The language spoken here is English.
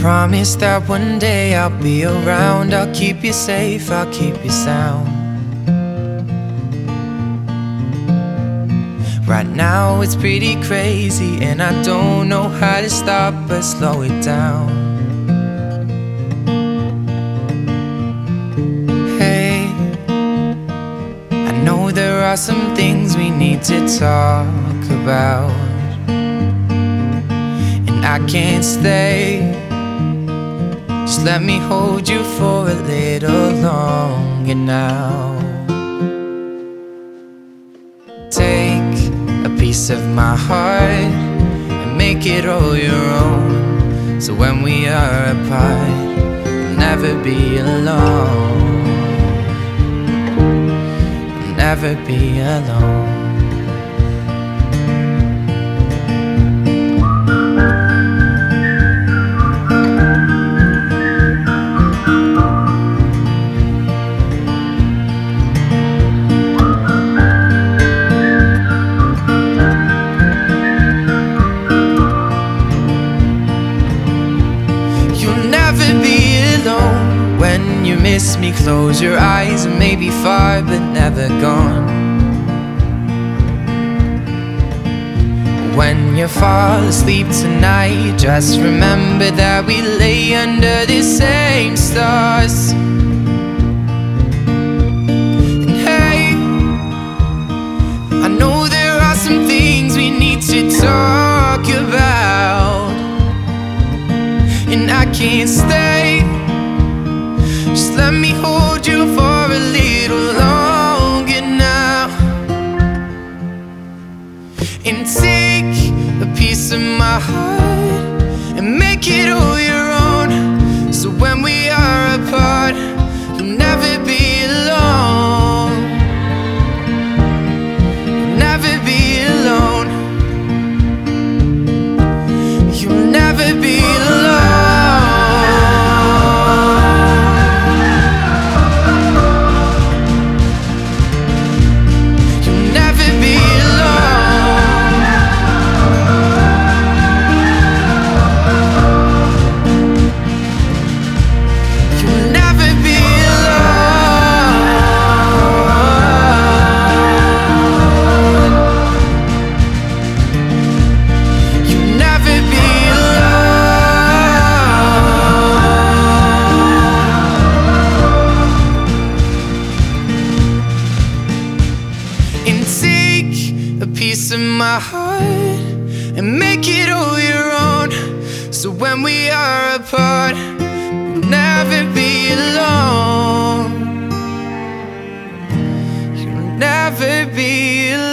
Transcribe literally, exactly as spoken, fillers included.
promise that one day I'll be around. I'll keep you safe, I'll keep you sound. Right now it's pretty crazy, and I don't know how to stop but slow it down. Hey, I know there are some things we need to talk about, and I can't stay. Just let me hold you for a little longer now. Take a piece of my heart and make it all your own, so when we are apart, you'll never be alone. You'll never be alone. When you miss me, close your eyes and maybe far but never gone. When you fall asleep tonight, just remember that we lay under the same stars. And hey, I know there are some things we need to talk about, and I can't stay. Just let me hold you for a little longer now, and take a piece of my heart and make it all your own, so when we are apart, you'll never be alone. You'll never be alone. You'll never be alone. Piece of my heart and make it all your own, so when we are apart, you'll never be alone. You'll never be alone.